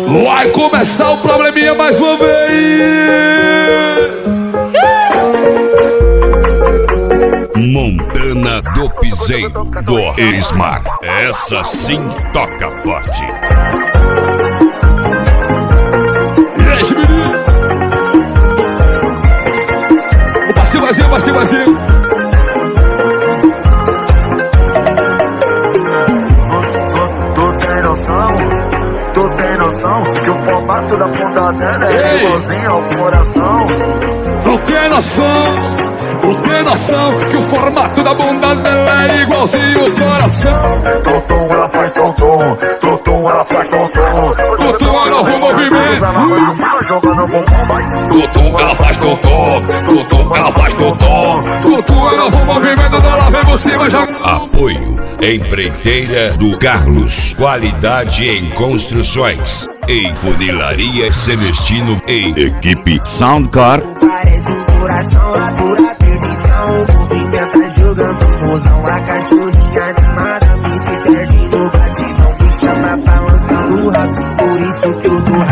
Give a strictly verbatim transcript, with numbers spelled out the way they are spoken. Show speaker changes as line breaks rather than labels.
Vai começar o probleminha mais uma vez.
Montana do Piseiro do Esmar. Essa sim toca forte.
E esse menino. O passinho vazio, o passinho vazio.
Tu tem noção que o formato da bunda dela é igualzinho ao coração?
Tu tem noção? Tu tem noção que o formato da bunda dela é igualzinho ao coração?
Tum-tum, ela faz tum-tum. Tum-tum, ela faz tum-tum.
Tum-tum, ela faz movimento.
Ela vai de cima jogando bumbum, vai.
Tum-tum, ela faz tum-tum. Tum-tum, ela faz tum-tum. Tum-tum, ela faz movimento, ela vem por cima jogando.
Apoio Empreiteira do Carlos. Qualidade em construções. Em Funilaria Celestino e equipe Soundcar.
Parece um coração, a pura perdição. O movimento jogando mozão. A cachorrinha animada me se perde no batidão. Me chama balançando rápido, por isso que eu tô